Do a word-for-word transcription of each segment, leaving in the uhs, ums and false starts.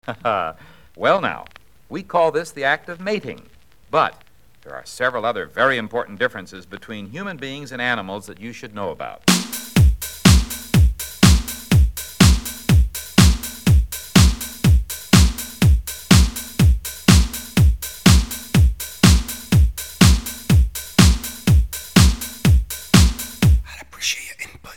Well, now, we call this the act of mating, but there are several other very important differences between human beings and animals that you should know about. I'd appreciate your input.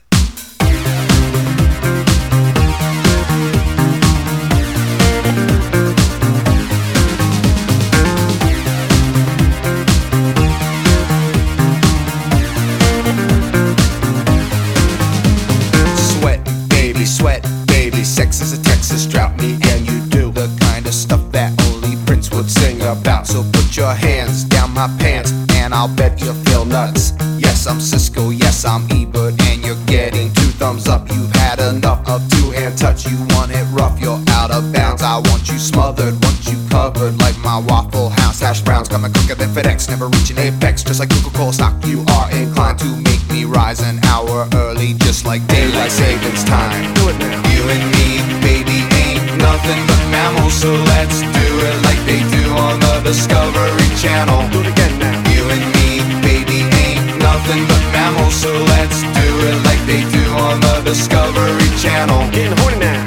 Sweat, baby, sex is a Texas drought. Me and you do the kind of stuff that only Prince would sing about. So put your hands down my pants and I'll bet you'll feel nuts. Yes, I'm Cisco, yes, I'm Ebert, and you're getting two thumbs up. You've had enough of two-hand touch. You want it rough, you're out of bounds. I want you smothered, want you covered like my Waffle House hash browns. Coming quicker than FedEx, never reaching apex. Just like Coca-Cola stock, you are inclined to make me rise an hour early, just like daylight savings time. Do it now. You and me, baby, ain't nothing but mammals, so let's do it like they do on the Discovery Channel. Do it again now. You and me, baby, ain't nothing but mammals, so let's do it like they do on the Discovery Channel. Getting horny now.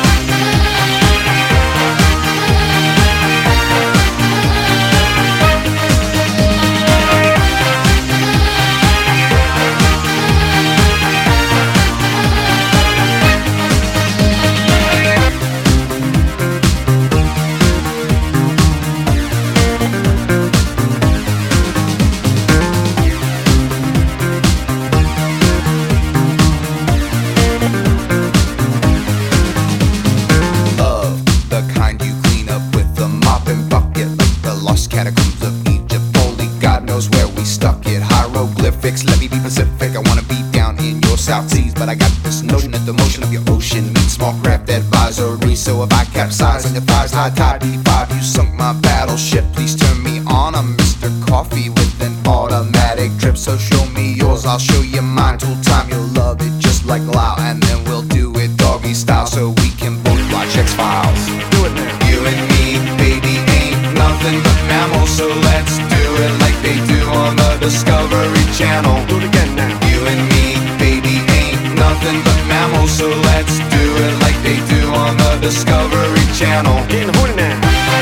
Catacombs of Egypt, only God knows where we stuck it. Hieroglyphics, let me be Pacific. I wanna be down in your South Seas, but I got this notion that the motion of your ocean means small craft advisory. So if I capsize on your thighs, high tide B five, you sunk my battleship. Please turn me on. I'm Mister Coffee with an automatic drip. So show me yours, I'll show you mine. Tool time, you'll love it just like Lau, and then we'll do it doggy style so we can both watch X-Files. Do it now. You and me, baby, ain't nothing but mammals, so let's do it like they do on the Discovery Channel. Do it again now. You and me, baby, ain't nothing but mammals, so let's do it like they do on the Discovery Channel. Getting horny now.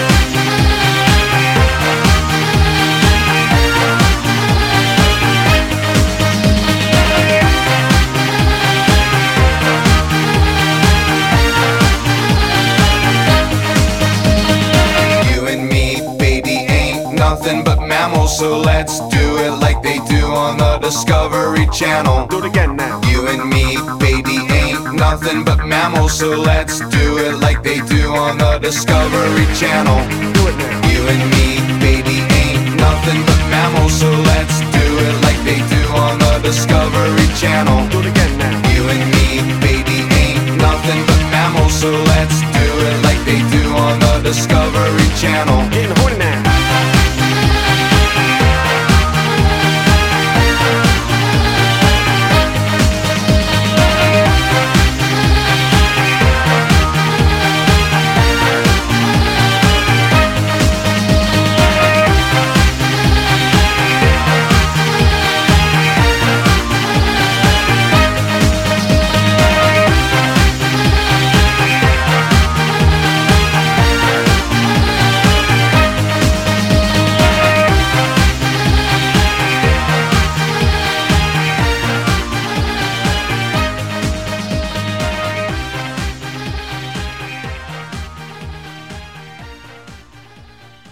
Nothing but mammals, so let's do it like they do on the Discovery Channel. Do it again now. You and me, baby, ain't nothing but mammals, so let's do it like they do on the Discovery Channel. Do it now. You and me, baby, ain't nothing but mammals, so let's do it like they do on the Discovery Channel. Do it again now. You and me, baby, ain't nothing but mammals, so let's do it like they do on the Discovery Channel.